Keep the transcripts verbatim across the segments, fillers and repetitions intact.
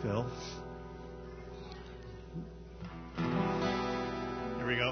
Phil. Here we go.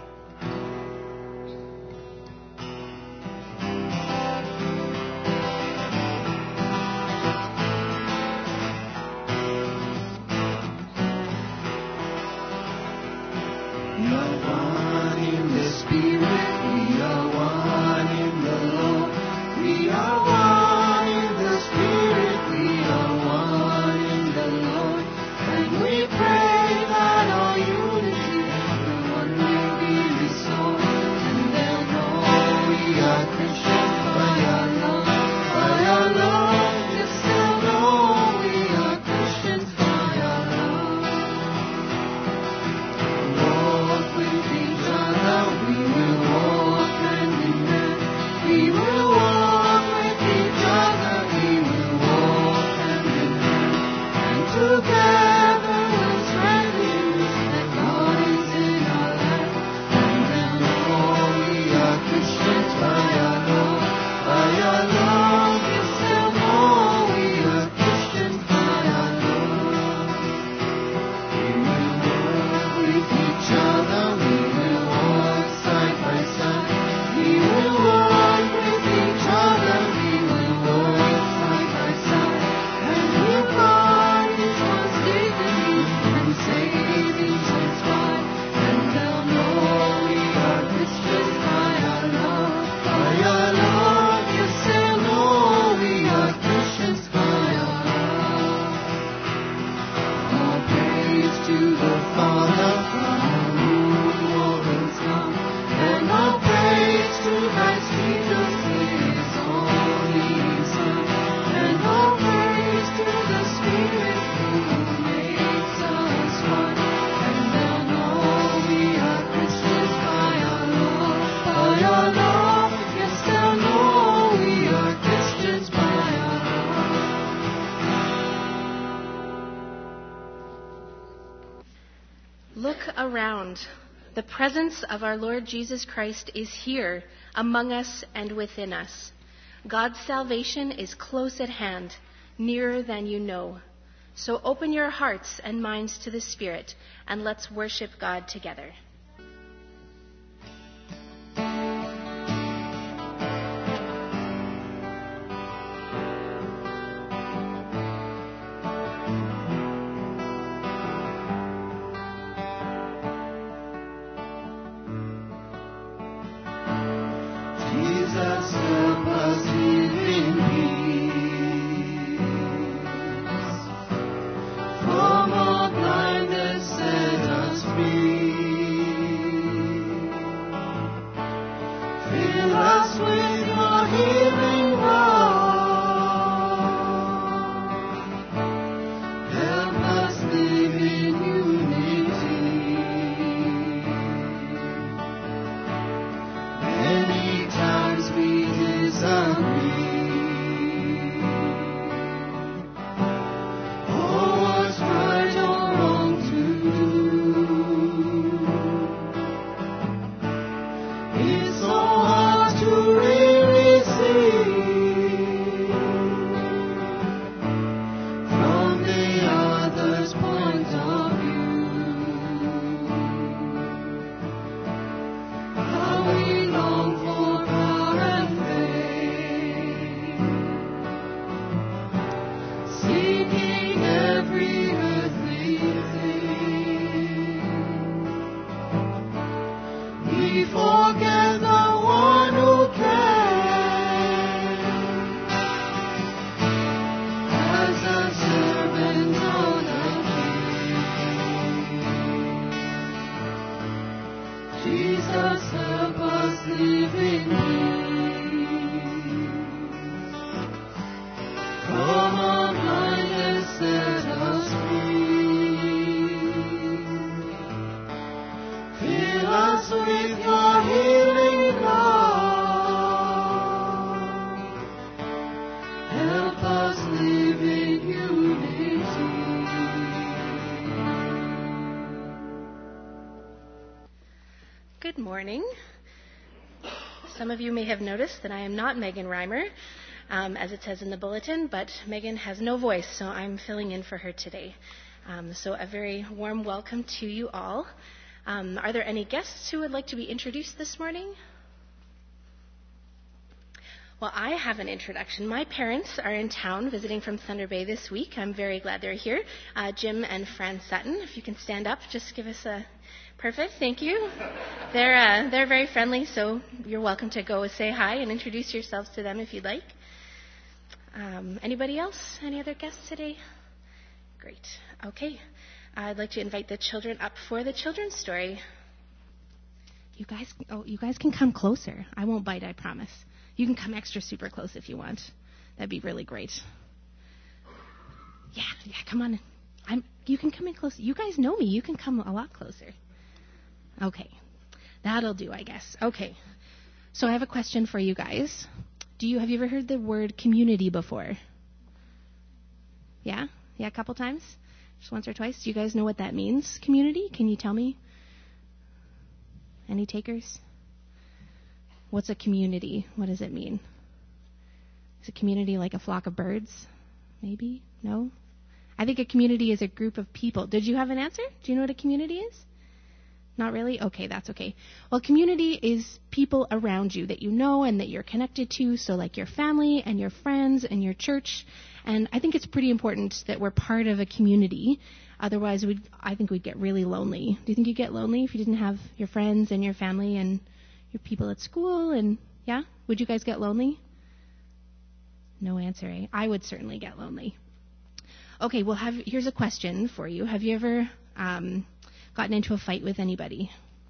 We are one in the Spirit, we are one in the Lord. We are one in the Spirit, we are one in the Lord. And we pray that our unity, everyone will be restored. And they'll know we are Christians by our love, by our love. Yes, they'll know we are Christians by our love. Walk with each other, we will walk hand in hand. We will walk with each other, we will walk hand in hand. And together we'll strengthen that God is in our land. And they'll know we are Christians by our love, by our love. Yes, they'll know we are Christians by our love. We will walk with each other, we will walk side by side. We will walk with each other, we will walk side by side. And we'll find each one's dignity and save each one's pride. And they'll know we are Christians by our love, by our love. Yes, they'll know we are Christians by our love. All praise to the Father, from whom all things come, and all praise to Christ Jesus, His only Son, and all praise to the Spirit who makes us one. And they'll know we are Christians by our love, by our love. Yes, they'll know we are Christians by our love. Look around. The presence of our Lord Jesus Christ is here among us and within us. God's salvation is close at hand, nearer than you know. So open your hearts and minds to the Spirit, and let's worship God together. Jesus, help us live in peace. From all blindness, set us free. Fill us with your healing love. Help us live in unity. Many times we disagree. Oh, what's right or wrong to do? It's so hard to really see from the other's point of view. How we long for power and fame, seeking every earthly thing. We forget the one who came as a servant of the King. Jesus, help us live in peace. From our blindness, set us free. Fill us with your healing love. Help us live in unity. Good morning. Some of you may have noticed that I am not Megan Reimer, um, as it says in the bulletin, but Megan has no voice, so I'm filling in for her today. Um, so a very warm welcome to you all. Um, are there any guests who would like to be introduced this morning? Well, I have an introduction. My parents are in town visiting from Thunder Bay this week. I'm very glad they're here. Uh, Jim and Fran Sutton, if you can stand up, just give us a... Perfect, thank you. They're, uh, they're very friendly, so you're welcome to go say hi and introduce yourselves to them if you'd like. Um, anybody else? Any other guests today? Great. Okay. I'd like to invite the children up for the children's story. You guys, oh, you guys can come closer. I won't bite, I promise. You can come extra super close if you want. That'd be really great. Yeah, yeah, come on. I'm, you can come in closer. You guys know me. You can come a lot closer. Okay. That'll do, I guess. Okay. So I have a question for you guys. Do you, have you ever heard the word community before? Yeah? Yeah, a couple times? Just once or twice? Do you guys know what that means, community? Can you tell me? Any takers? What's a community? What does it mean? Is a community like a flock of birds? Maybe? No? I think a community is a group of people. Did you have an answer? Do you know what a community is? Not really? Okay, that's okay. Well, community is people around you that you know and that you're connected to, so like your family and your friends and your church. And I think it's pretty important that we're part of a community. Otherwise, we'd, I think we'd get really lonely. Do you think you'd get lonely if you didn't have your friends and your family and your people at school? And yeah? Would you guys get lonely? No answer, eh? I would certainly get lonely. Okay, well, have, here's a question for you. Have you ever um, gotten into a fight with anybody?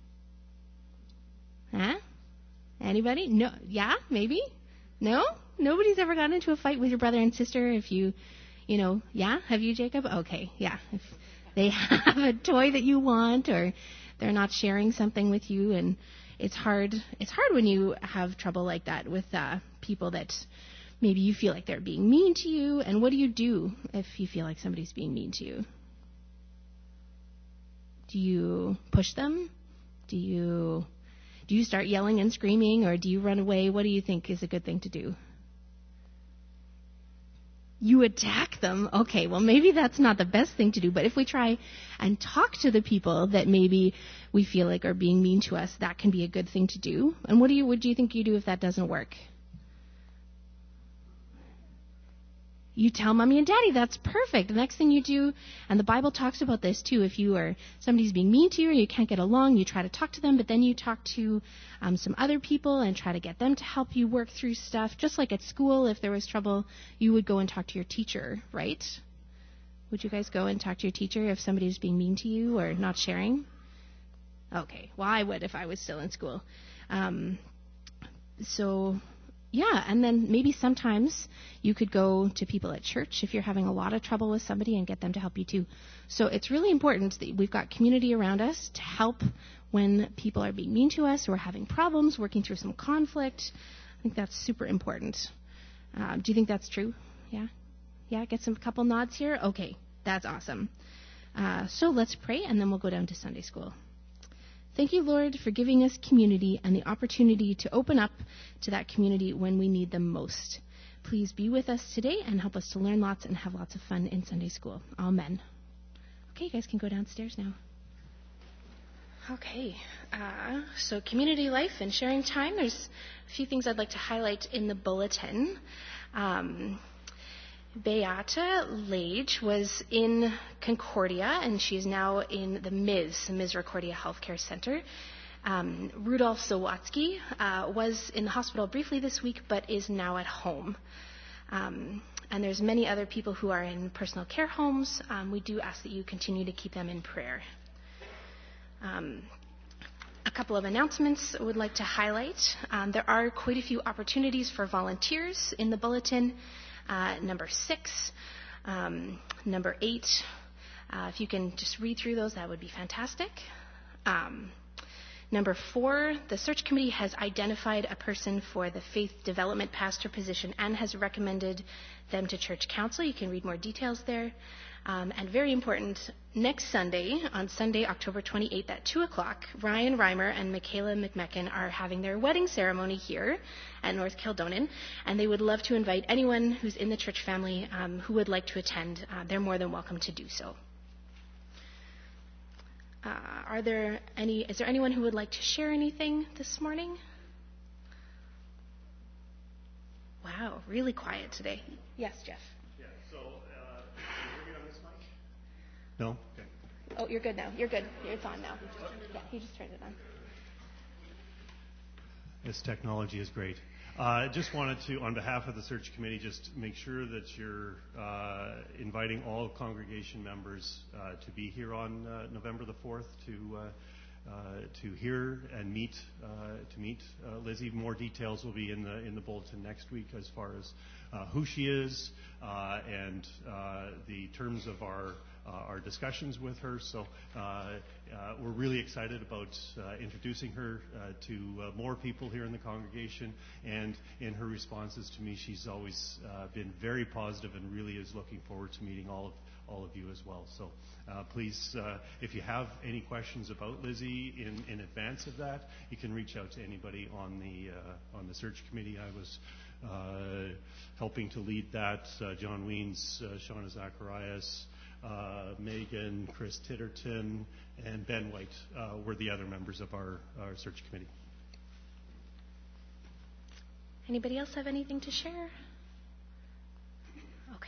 Huh? Anybody? No. Yeah? Maybe? No? Nobody's ever gotten into a fight with your brother and sister if you, you know, yeah? Have you, Jacob? Okay, yeah. If they have a toy that you want or they're not sharing something with you, and it's hard. It's hard when you have trouble like that with uh, people that maybe you feel like they're being mean to you. And what do you do if you feel like somebody's being mean to you? Do you push them? Do you do you start yelling and screaming, or do you run away? What do you think is a good thing to do? You attack them. Okay, well, maybe that's not the best thing to do, but if we try and talk to the people that maybe we feel like are being mean to us, that can be a good thing to do. And what do you what do you think you do if that doesn't work? You tell mommy and daddy. That's perfect. The next thing you do, and the Bible talks about this too, if you are, somebody's being mean to you or you can't get along, you try to talk to them, but then you talk to um, some other people and try to get them to help you work through stuff. Just like at school, if there was trouble, you would go and talk to your teacher, right? Would you guys go and talk to your teacher if somebody was being mean to you or not sharing? Okay, well, I would if I was still in school. Um, so... Yeah, and then maybe sometimes you could go to people at church if you're having a lot of trouble with somebody and get them to help you too. So it's really important that we've got community around us to help when people are being mean to us or having problems, working through some conflict. I think that's super important. Uh, do you think that's true? Yeah? Yeah, get some couple nods here? Okay, that's awesome. Uh, so let's pray, and then we'll go down to Sunday school. Thank you, Lord, for giving us community and the opportunity to open up to that community when we need them most. Please be with us today and help us to learn lots and have lots of fun in Sunday school. Amen. Okay, you guys can go downstairs now. Okay, uh, so community life and sharing time. There's a few things I'd like to highlight in the bulletin. Um, Beata Lage was in Concordia, and she's now in the M I S, the Misericordia Healthcare Center. Um, Rudolf Zawatsky uh, was in the hospital briefly this week, but is now at home. Um, and there's many other people who are in personal care homes. Um, we do ask that you continue to keep them in prayer. Um, a couple of announcements I would like to highlight. Um, there are quite a few opportunities for volunteers in the bulletin. Uh, number six, um, number eight. Uh, if you can just read through those, that would be fantastic. Um, number four, the search committee has identified a person for the faith development pastor position and has recommended them to church council. You can read more details there. Um, and very important, next Sunday, on Sunday, October twenty-eighth at two o'clock, Ryan Reimer and Michaela McMecken are having their wedding ceremony here at North Kildonan, and they would love to invite anyone who's in the church family um, who would like to attend. Uh, they're more than welcome to do so. Uh, are there any? Is there anyone who would like to share anything this morning? Wow, really quiet today. Yes, Jeff. Yeah. So, uh, can you hear me on this mic? No. Okay. Oh, you're good now. You're good. It's on now. Yeah, he just turned it on. This technology is great. I uh, just wanted to, on behalf of the search committee, just make sure that you're uh, inviting all congregation members uh, to be here on uh, November the fourth to uh, uh, to hear and meet uh, to meet uh, Lizzie. More details will be in the in the bulletin next week as far as uh, who she is uh, and uh, the terms of our uh, our discussions with her. So uh, uh, we're really excited about uh, introducing her uh, to uh, more people here in the congregation. And in her responses to me, she's always uh, been very positive and really is looking forward to meeting all of all of you as well. So uh, please, uh, if you have any questions about Lizzie in, in advance of that, you can reach out to anybody on the uh, on the search committee. I was uh, helping to lead that. Uh, John Weens, uh, Shauna Zacharias, uh, Megan, Chris Titterton, and Ben White uh, were the other members of our, our search committee. Anybody else have anything to share? Okay.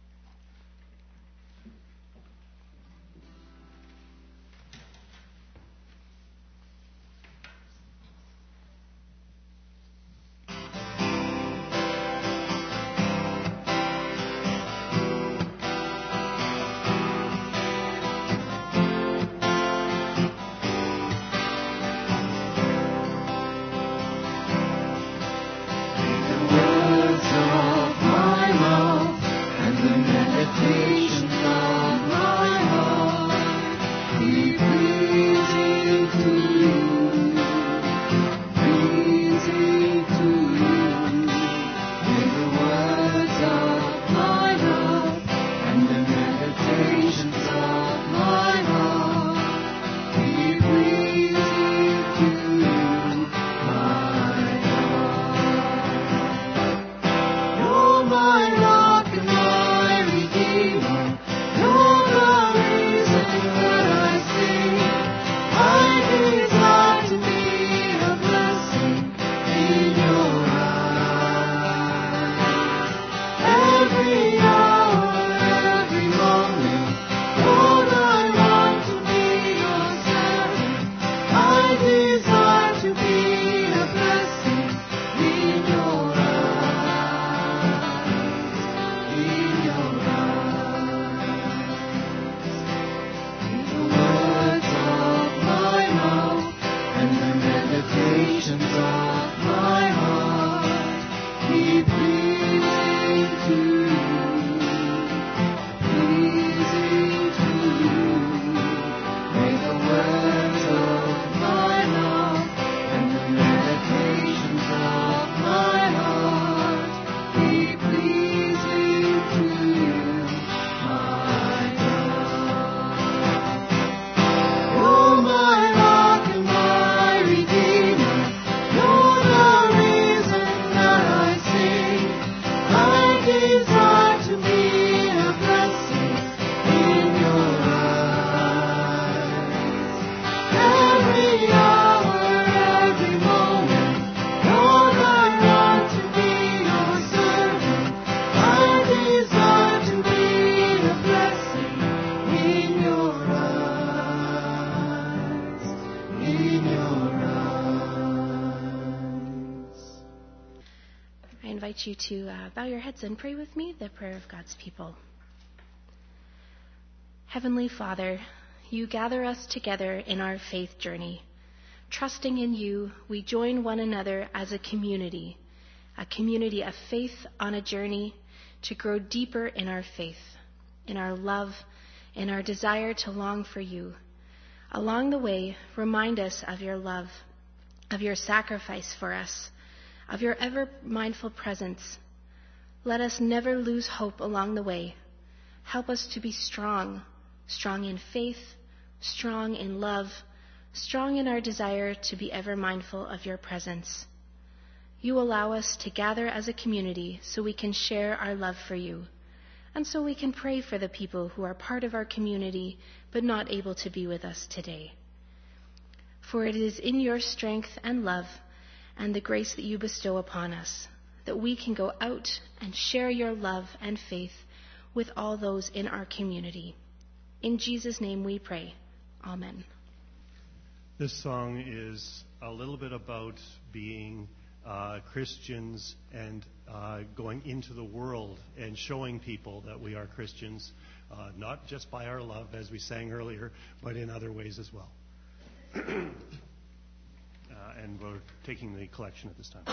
You to uh, bow your heads and pray with me the prayer of God's people. Heavenly Father, you gather us together in our faith journey. Trusting in you, we join one another as a community, a community of faith on a journey to grow deeper in our faith, in our love, in our desire to long for you. Along the way, remind us of your love, of your sacrifice for us, of your ever-mindful presence. Let us never lose hope along the way. Help us to be strong, strong in faith, strong in love, strong in our desire to be ever mindful of your presence. You allow us to gather as a community so we can share our love for you. And so we can pray for the people who are part of our community but not able to be with us today. For it is in your strength and love and the grace that you bestow upon us that we can go out and share your love and faith with all those in our community. In Jesus' name we pray. Amen. This song is a little bit about being uh, Christians and uh, going into the world and showing people that we are Christians, uh, not just by our love, as we sang earlier, but in other ways as well. uh, and we're taking the collection at this time.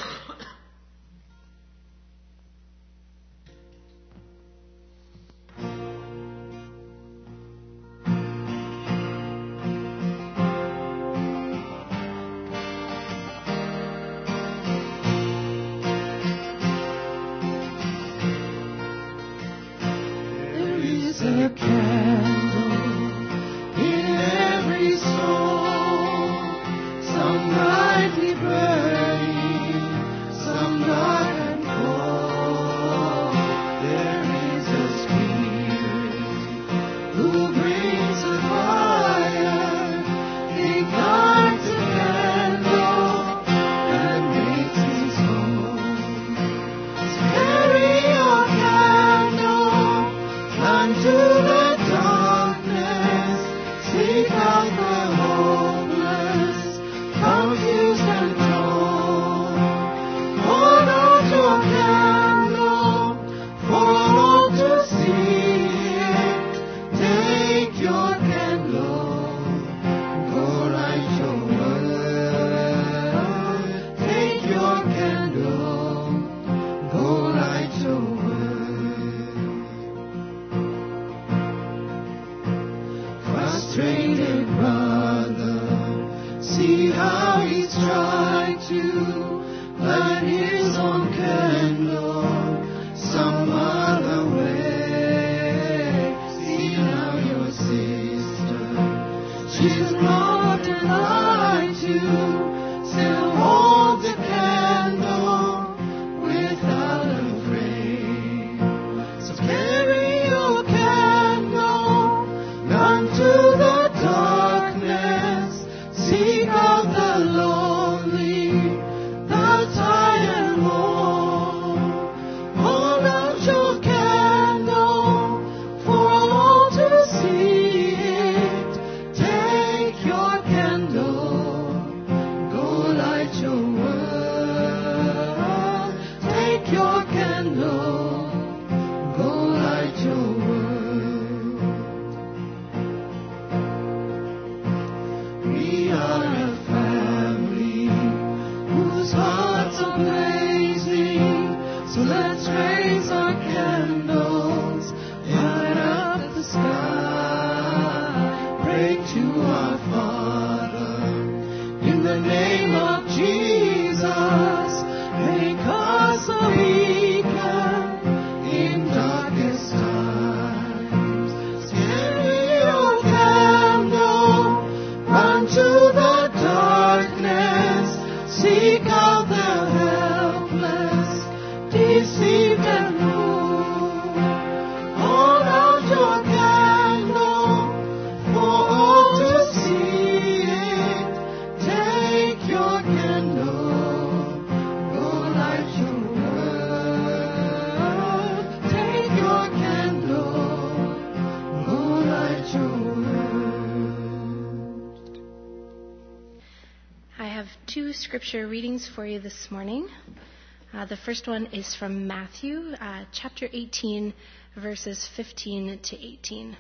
Scripture readings for you this morning. Uh, the first one is from Matthew, uh, chapter eighteen, verses fifteen to eighteen.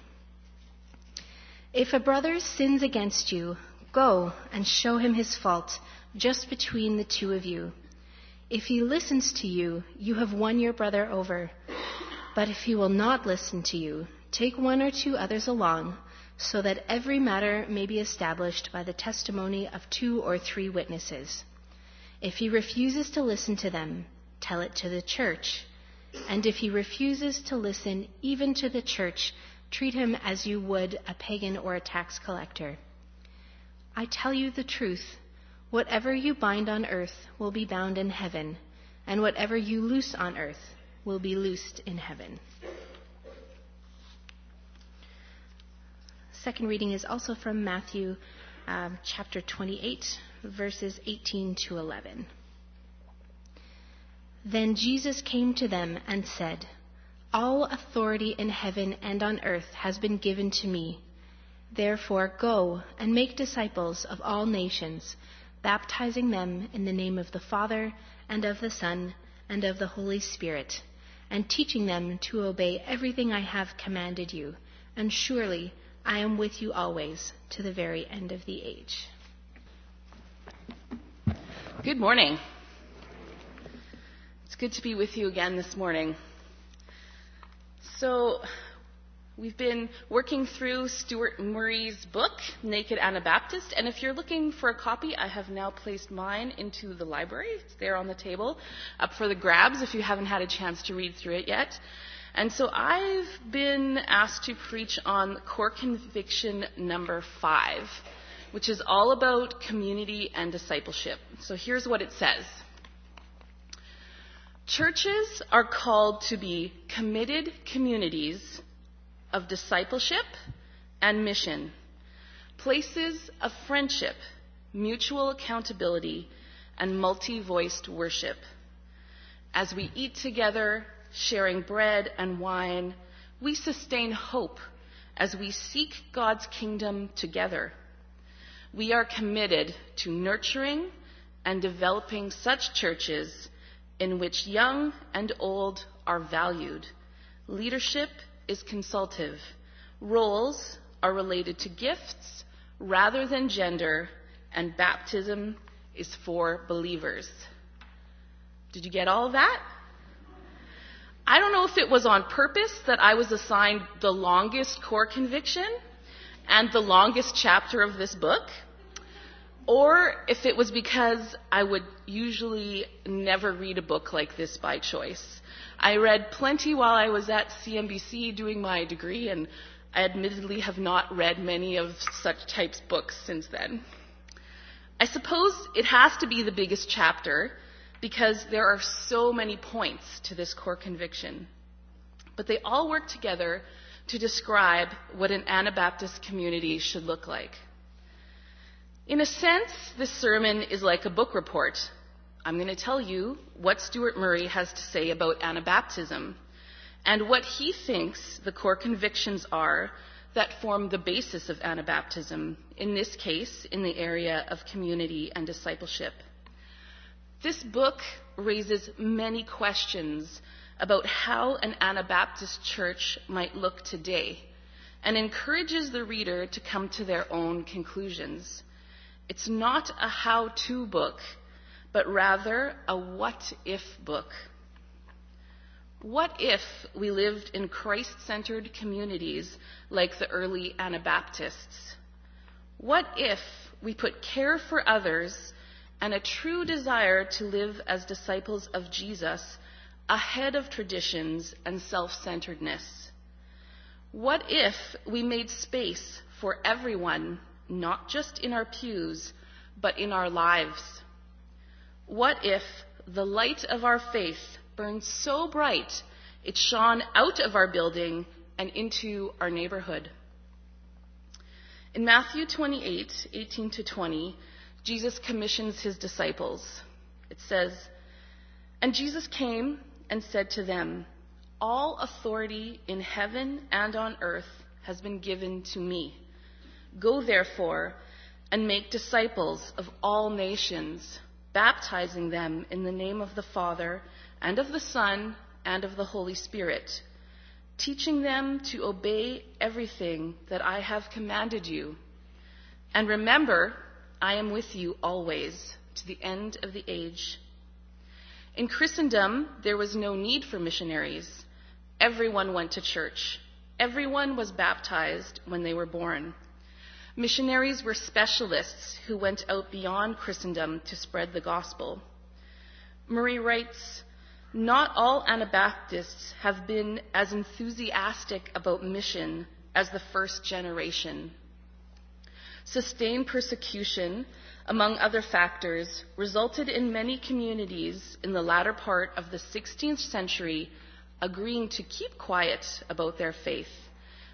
If a brother sins against you, go and show him his fault just between the two of you. If he listens to you, you have won your brother over. But if he will not listen to you, take one or two others along, so that every matter may be established by the testimony of two or three witnesses. If he refuses to listen to them, tell it to the church. And if he refuses to listen even to the church, treat him as you would a pagan or a tax collector. I tell you the truth, whatever you bind on earth will be bound in heaven, and whatever you loose on earth will be loosed in heaven. second reading is also from Matthew um, chapter twenty-eight, verses eighteen to eleven. Then Jesus came to them and said, "All authority in heaven and on earth has been given to me. Therefore go and make disciples of all nations, baptizing them in the name of the Father and of the Son and of the Holy Spirit, and teaching them to obey everything I have commanded you. And surely I am with you always to the very end of the age." Good morning. It's good to be with you again this morning. So, we've been working through Stuart Murray's book, Naked Anabaptist, and if you're looking for a copy, I have now placed mine into the library. It's there on the table, up for the grabs if you haven't had a chance to read through it yet. And so I've been asked to preach on core conviction number five, which is all about community and discipleship. So here's what it says. Churches are called to be committed communities of discipleship and mission, places of friendship, mutual accountability, and multi-voiced worship. As we eat together, sharing bread and wine, we sustain hope as we seek God's kingdom together. We are committed to nurturing and developing such churches in which young and old are valued. Leadership is consultative. Roles are related to gifts rather than gender, and baptism is for believers. Did you get all of that? I don't know if it was on purpose that I was assigned the longest core conviction and the longest chapter of this book, or if it was because I would usually never read a book like this by choice. I read plenty while I was at C M B C doing my degree, and I admittedly have not read many of such types books since then. I suppose it has to be the biggest chapter because there are so many points to this core conviction. But they all work together to describe what an Anabaptist community should look like. In a sense, this sermon is like a book report. I'm going to tell you what Stuart Murray has to say about Anabaptism and what he thinks the core convictions are that form the basis of Anabaptism, in this case, in the area of community and discipleship. This book raises many questions about how an Anabaptist church might look today and encourages the reader to come to their own conclusions. It's not a how-to book, but rather a what-if book. What if we lived in Christ-centered communities like the early Anabaptists? What if we put care for others and a true desire to live as disciples of Jesus ahead of traditions and self-centeredness? What if we made space for everyone, not just in our pews, but in our lives? What if the light of our faith burned so bright it shone out of our building and into our neighborhood? In Matthew twenty-eight, eighteen to twenty, Jesus commissions his disciples. It says, "And Jesus came and said to them, 'All authority in heaven and on earth has been given to me. Go therefore and make disciples of all nations, baptizing them in the name of the Father and of the Son and of the Holy Spirit, teaching them to obey everything that I have commanded you. And remember, I am with you always to the end of the age.'" In Christendom, there was no need for missionaries. Everyone went to church. Everyone was baptized when they were born. Missionaries were specialists who went out beyond Christendom to spread the gospel. Murray writes, "Not all Anabaptists have been as enthusiastic about mission as the first generation. Sustained persecution, among other factors, resulted in many communities in the latter part of the sixteenth century agreeing to keep quiet about their faith,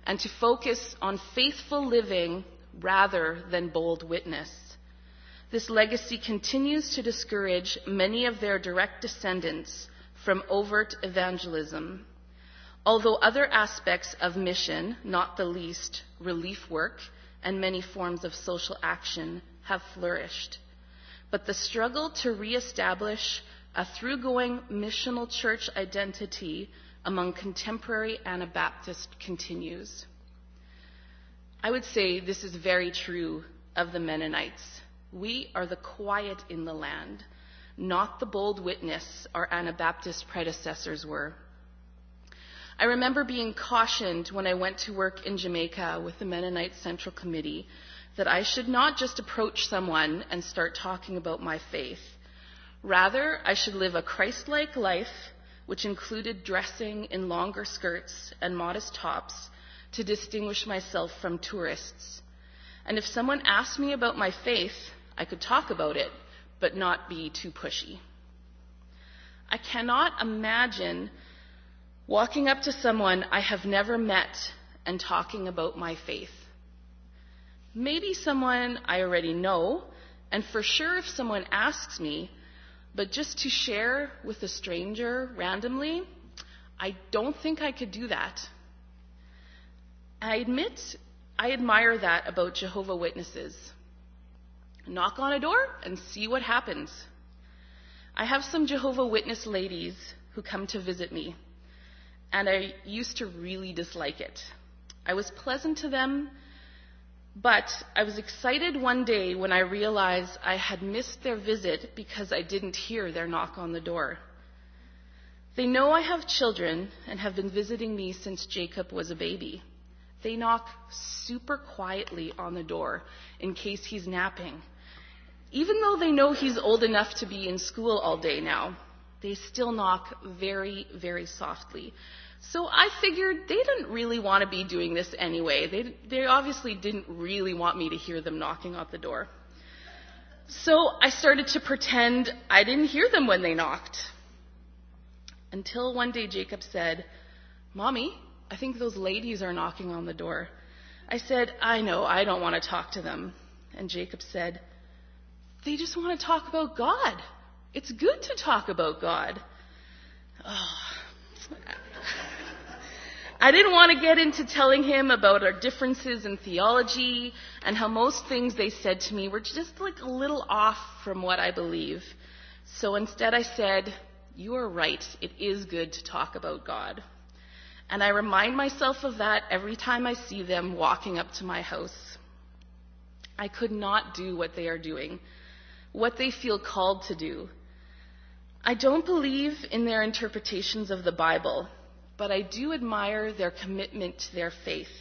and to focus on faithful living rather than bold witness. This legacy continues to discourage many of their direct descendants from overt evangelism. Although other aspects of mission, not the least relief work and many forms of social action, have flourished. But the struggle to reestablish a through-going missional church identity among contemporary Anabaptists continues. I would say this is very true of the Mennonites. We are the quiet in the land, not the bold witness our Anabaptist predecessors were. I remember being cautioned when I went to work in Jamaica with the Mennonite Central Committee that I should not just approach someone and start talking about my faith. Rather, I should live a Christ-like life, which included dressing in longer skirts and modest tops to distinguish myself from tourists. And if someone asked me about my faith, I could talk about it, but not be too pushy. I cannot imagine walking up to someone I have never met and talking about my faith. Maybe someone I already know, and for sure if someone asks me, but just to share with a stranger randomly, I don't think I could do that. I admit I admire that about Jehovah's Witnesses. Knock on a door and see what happens. I have some Jehovah's Witness ladies who come to visit me, and I used to really dislike it. I was pleasant to them, but I was excited one day when I realized I had missed their visit because I didn't hear their knock on the door. They know I have children and have been visiting me since Jacob was a baby. They knock super quietly on the door in case he's napping. Even though they know he's old enough to be in school all day now, they still knock very, very softly. So I figured they didn't really want to be doing this anyway. They, they obviously didn't really want me to hear them knocking on the door. So I started to pretend I didn't hear them when they knocked. Until one day Jacob said, "Mommy, I think those ladies are knocking on the door." I said, "I know, I don't want to talk to them." And Jacob said, "They just want to talk about God. It's good to talk about God." Oh. I didn't want to get into telling him about our differences in theology and how most things they said to me were just like a little off from what I believe. So instead I said, "You are right. It is good to talk about God." And I remind myself of that every time I see them walking up to my house. I could not do what they are doing, what they feel called to do. I don't believe in their interpretations of the Bible, but I do admire their commitment to their faith.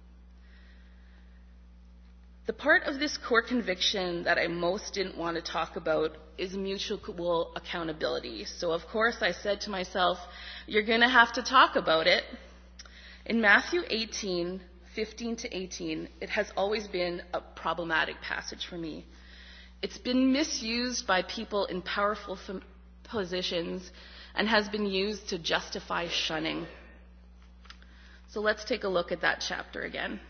The part of this core conviction that I most didn't want to talk about is mutual accountability. So of course I said to myself, you're going to have to talk about it. In Matthew eighteen, fifteen to eighteen, it has always been a problematic passage for me. It's been misused by people in powerful f- positions and has been used to justify shunning. So let's take a look at that chapter again.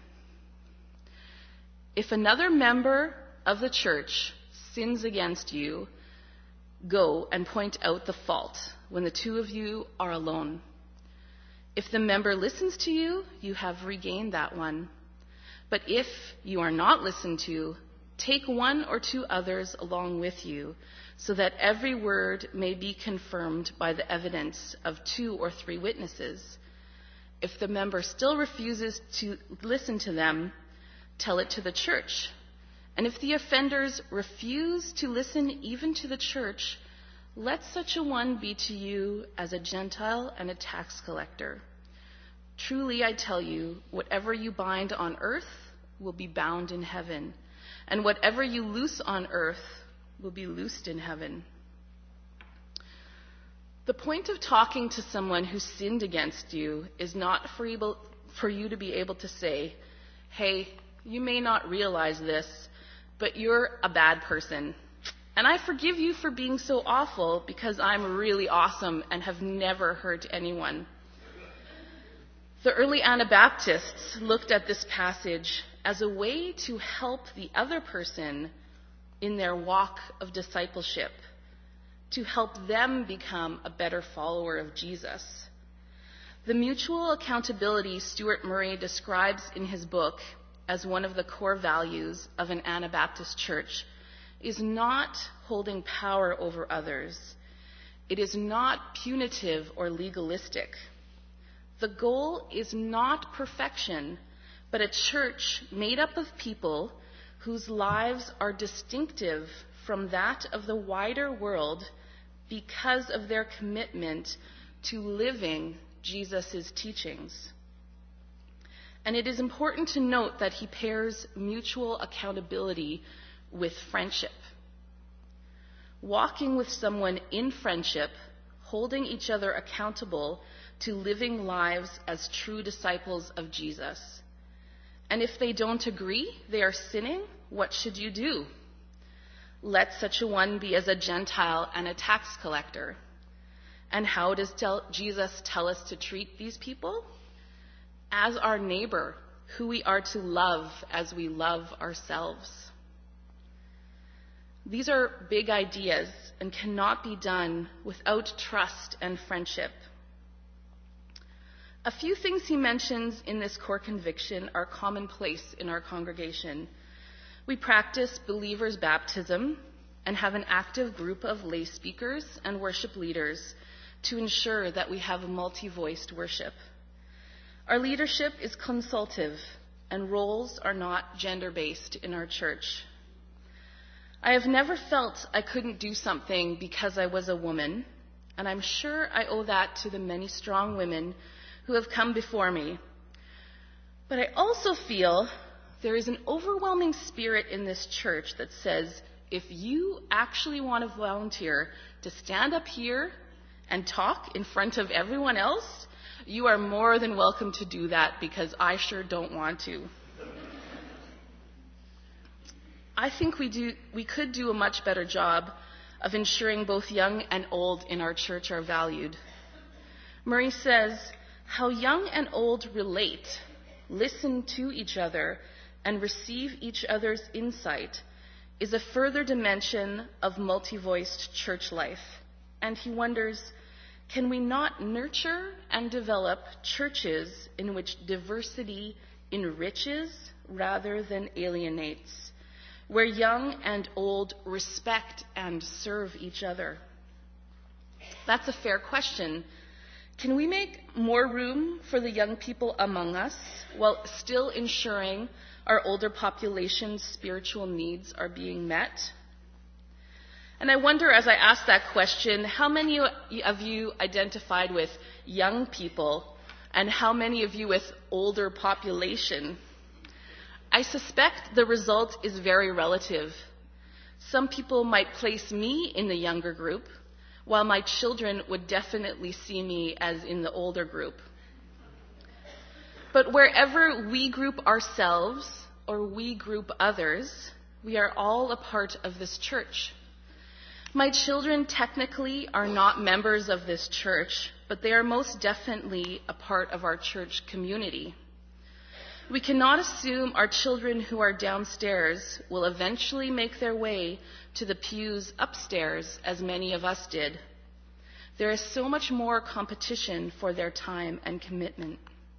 If another member of the church sins against you, go and point out the fault when the two of you are alone. If the member listens to you, you have regained that one. But if you are not listened to, take one or two others along with you, so that every word may be confirmed by the evidence of two or three witnesses. If the member still refuses to listen to them, tell it to the church. And if the offenders refuse to listen even to the church, let such a one be to you as a Gentile and a tax collector. Truly I tell you, whatever you bind on earth will be bound in heaven, and whatever you loose on earth will be loosed in heaven. The point of talking to someone who sinned against you is not for, able, for you to be able to say, "Hey, you may not realize this, but you're a bad person. And I forgive you for being so awful because I'm really awesome and have never hurt anyone." The early Anabaptists looked at this passage as a way to help the other person in their walk of discipleship, to help them become a better follower of Jesus. The mutual accountability Stuart Murray describes in his book as one of the core values of an Anabaptist church is not holding power over others. It is not punitive or legalistic. The goal is not perfection, but a church made up of people whose lives are distinctive from that of the wider world because of their commitment to living Jesus' teachings. And it is important to note that he pairs mutual accountability with friendship. Walking with someone in friendship, holding each other accountable to living lives as true disciples of Jesus. And if they don't agree they are sinning, what should you do? Let such a one be as a Gentile and a tax collector. And how does tell, Jesus tell us to treat these people? As our neighbor, who we are to love as we love ourselves. These are big ideas and cannot be done without trust and friendship. A few things he mentions in this core conviction are commonplace in our congregation. We practice believers' baptism and have an active group of lay speakers and worship leaders to ensure that we have a multi-voiced worship. Our leadership is consultative, and roles are not gender-based in our church. I have never felt I couldn't do something because I was a woman, and I'm sure I owe that to the many strong women who have come before me. But I also feel there is an overwhelming spirit in this church that says, if you actually want to volunteer to stand up here and talk in front of everyone else, you are more than welcome to do that, because I sure don't want to. I think we do, we could do a much better job of ensuring both young and old in our church are valued. Murray says, how young and old relate, listen to each other, and receive each other's insight is a further dimension of multi-voiced church life. And he wonders, can we not nurture and develop churches in which diversity enriches rather than alienates, where young and old respect and serve each other? That's a fair question. Can we make more room for the young people among us while still ensuring our older population's spiritual needs are being met? And I wonder, as I ask that question, how many of you identified with young people and how many of you with older population? I suspect the result is very relative. Some people might place me in the younger group, while my children would definitely see me as in the older group. But wherever we group ourselves or we group others, we are all a part of this church. My children technically are not members of this church, but they are most definitely a part of our church community. We cannot assume our children who are downstairs will eventually make their way to the pews upstairs as many of us did. There is so much more competition for their time and commitment.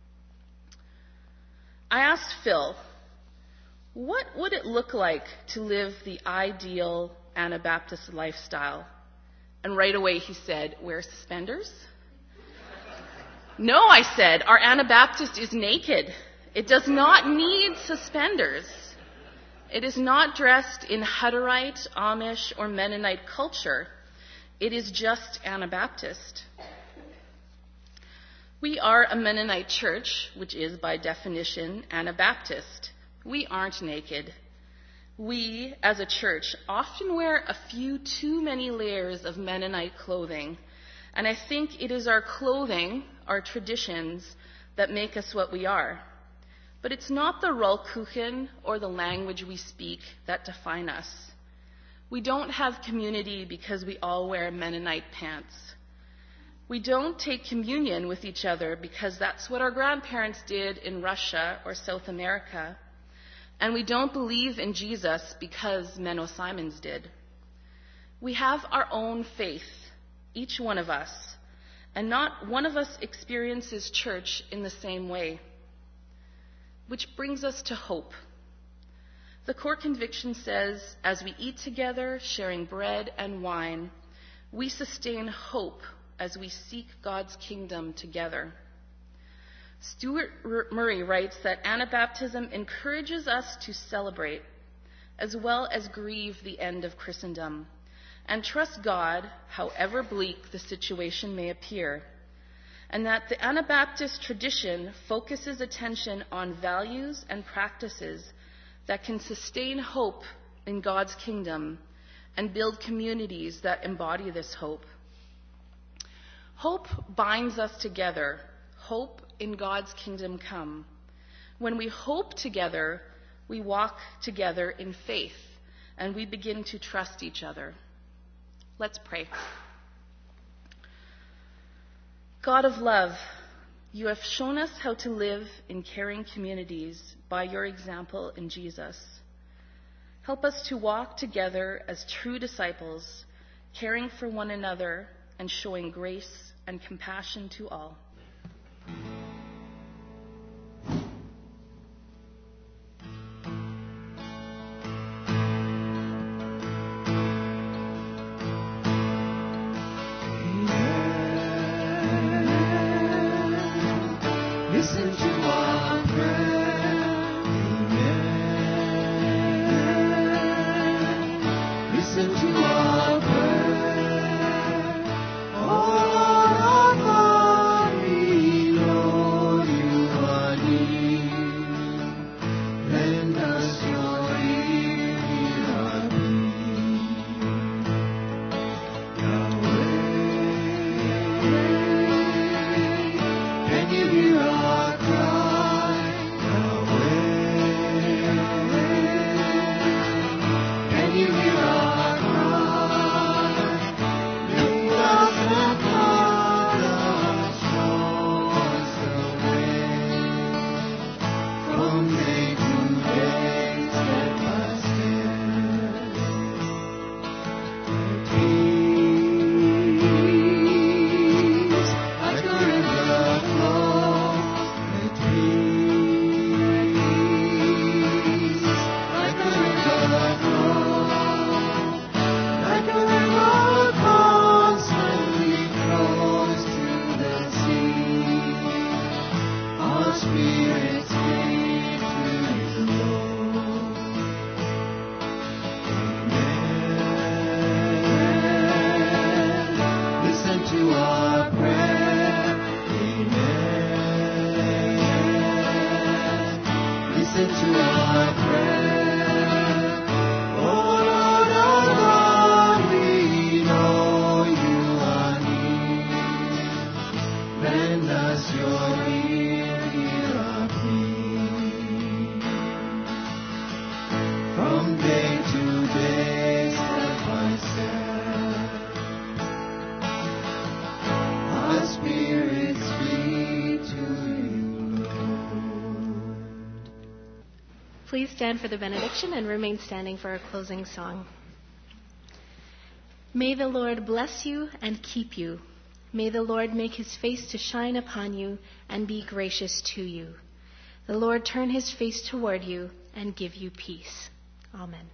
I asked Phil, what would it look like to live the ideal Anabaptist lifestyle? And right away he said, wear suspenders? No, I said, our Anabaptist is naked. It does not need suspenders. It is not dressed in Hutterite, Amish, or Mennonite culture. It is just Anabaptist. We are a Mennonite church, which is by definition Anabaptist. We aren't naked. We, as a church, often wear a few too many layers of Mennonite clothing. And I think it is our clothing, our traditions, that make us what we are. But it's not the Rollkuchen or the language we speak that define us. We don't have community because we all wear Mennonite pants. We don't take communion with each other because that's what our grandparents did in Russia or South America. And we don't believe in Jesus because Menno Simons did. We have our own faith, each one of us, and not one of us experiences church in the same way. Which brings us to hope. The core conviction says, as we eat together, sharing bread and wine, we sustain hope as we seek God's kingdom together. Stuart Murray writes that Anabaptism encourages us to celebrate, as well as grieve the end of Christendom, and trust God, however bleak the situation may appear, and that the Anabaptist tradition focuses attention on values and practices that can sustain hope in God's kingdom and build communities that embody this hope. Hope binds us together. Hope in God's kingdom come. When we hope together, we walk together in faith, and we begin to trust each other. Let's pray. God of love, you have shown us how to live in caring communities by your example in Jesus. Help us to walk together as true disciples, caring for one another and showing grace and compassion to all. Listen to our prayer. Amen. Listen to our prayer. Oh Lord our God, we know you are near. Lend us your ear, hear our plea. Yahweh, can you hear our Please stand for the benediction and remain standing for our closing song. May the Lord bless you and keep you. May the Lord make his face to shine upon you and be gracious to you. The Lord turn his face toward you and give you peace. Amen.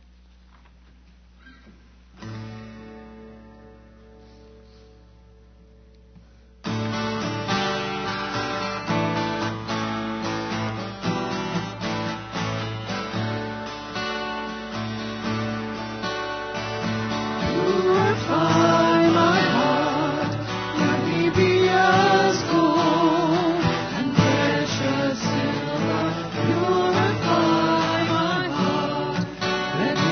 Let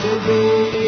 to be